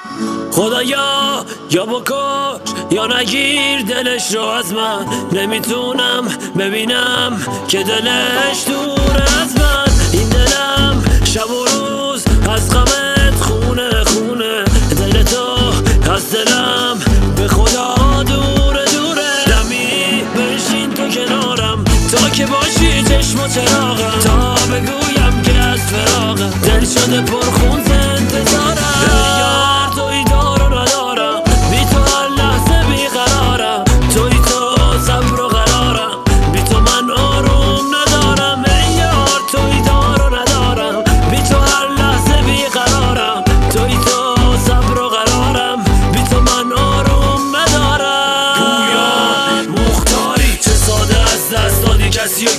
خدایا یا بکش یا نگیر دلش رو از من، نمیتونم ببینم که دلش دور از من. این دلم شب و روز از غمت خونه خونه، دل تو از دلم به خدا دوره دوره. دمی بشین تو کنارم تا که باشی چشم و چراغم، تا بگویم که از فراغم دل شده پرخون انتظارم. یار توی دار و ندارم، بی تو هر لحظه بیقرارم، توی تو صبر و قرارم، بی تو من آروم ندارم. ای یار توی دار و ندارم، بی تو هر لحظه بیقرارم، توی تو صبر و قرارم، بی تو من آروم ندارم. گویا مختاری چه ساده از دست دادی کسیو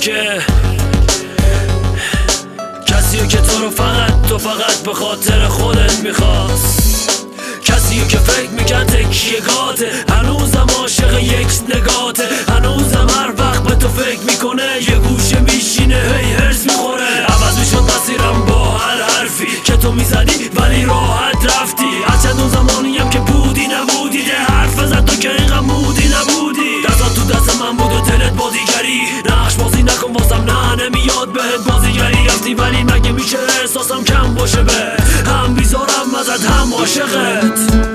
که تو رو فقط به خاطر خودت میخواست، کسیو که فکر میکرد تکیه گاته، هنوزم عاشق یک نگاته، هنوزم هر وقت به تو فکر میکنه یه گوشه میشینه هی هرس میخوره. عوض میشد مسیرم با هر حرفی که تو میزدی ولی راحت رفتی، از چند اون زمانیم که بودی نبودی، ده حرف بزد تو که اینقدر مودی نبودی. دستات تو دست من بود و دلت با دیگری، نقش بازی نکن واسم، نه نمیاد بهت بازیگری. رفتی ولی مگه میشه احساسم کم باشه، به هم بیزارم ازت هم عاشقت.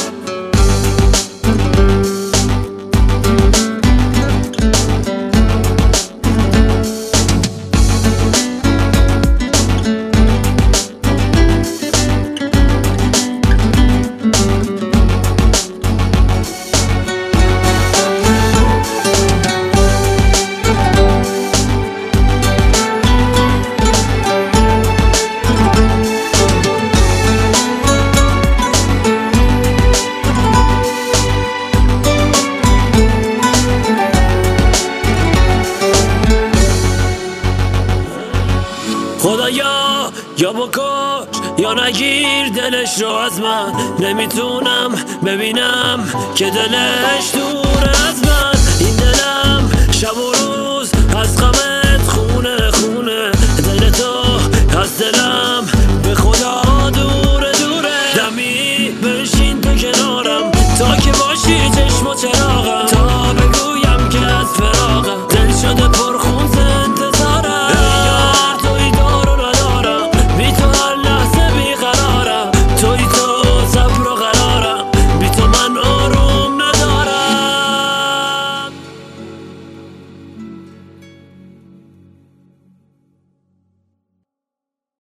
خدایا یا بکش یا نگیر دلش رو از من، نمیتونم ببینم که دلش دور از من. این دلم شب و